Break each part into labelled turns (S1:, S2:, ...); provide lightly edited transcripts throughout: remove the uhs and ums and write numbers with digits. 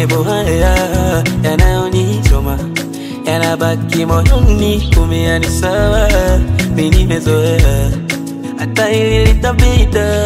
S1: maumivu haya yanayonichoma yanabaki moyoni, kumia ni sawa, mimi nimezoea, hata hili litapita.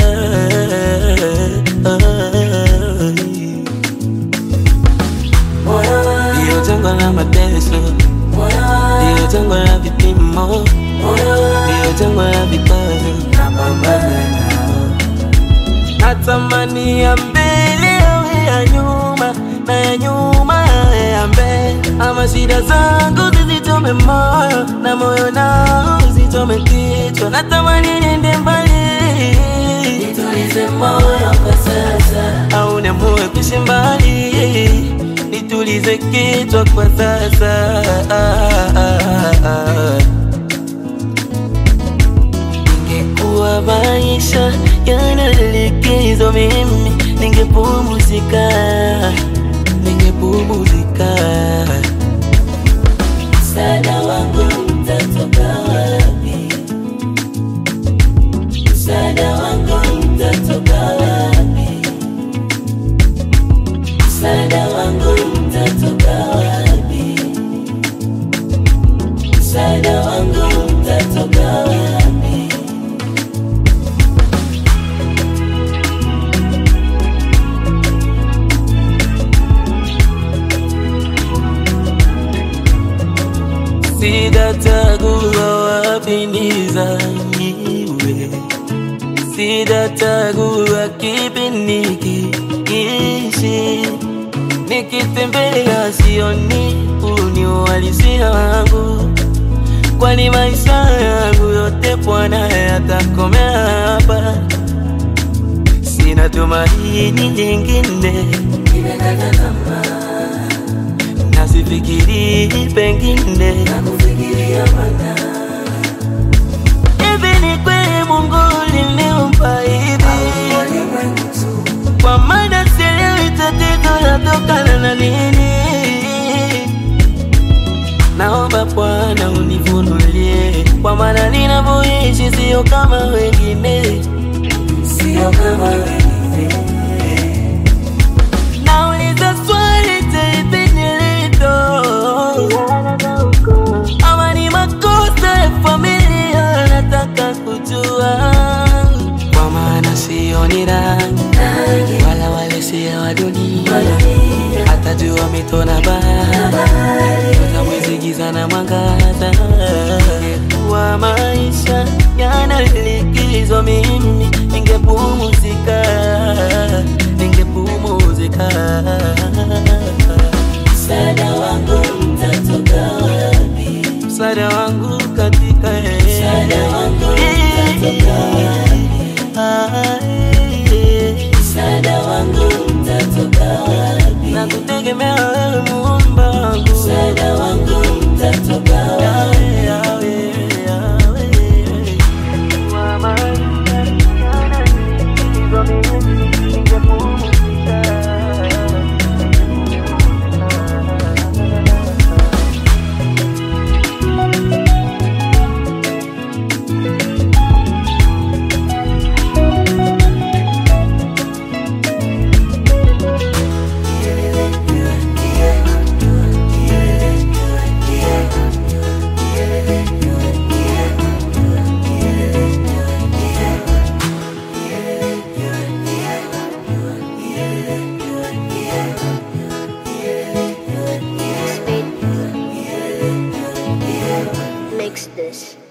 S1: Iyo jangwa la mateso, iyo jangwa la vipimo, iyo jangwa la vikwazo, napambana nao. Natamani ya mbele yawe ya nyuma, na ya nyuma yawe ya mbele. Ama shida zangu zisichome moyo, na moyo nao usichome kichwa. Natamani niende mbali, nitulize moyo kwa sasa, au niamue kuishi mbali, nitulize kichwa kwa sasa. Ingekuwa maisha yana likizo, mimi ningepumzika, ningepumzika. Msaada wangu utatoka wapi? Msaada wangu utatoka wapi? Msaada wangu utatoka wapi? Msaada wangu utatoka wapi? Sitachagua wapi nizaliwe, sitachagua kipi nikiishi. Nikitembea sioni uni uhalisia wangu, kwani maisha yangu yote Bwana yatakomea hapa. Sina tumaini lingine, nimekata tamaa, nasifikiri pengine nakufikiria mana. Hivi ni kweli Mungu aliniumba hivi? Kwa maana sielewi tatizo latokana na nini. Naomba Bwana unifunulie, kwa maana ninavyoishi sio kama wengine, sio kama wengine. Nauliza swali, je, ama ni makosa ya familia? Nataka kujua, kwa maana sioni rangi wala wale siya wa dunia, hata jua mito na bahari, hata mwezi giza na mwangaza. Kwa maisha yana likizo, mimi ningepumzika, ningepumzika. Msaada wangu utatoka wapi? Msaada wangu katika
S2: msaada wangu utatoka wapi? Msaada wangu utatoka wapi?
S1: Nakutegemea wewe Muumba wangu,
S2: msaada wangu utatoka wapi? Makes this.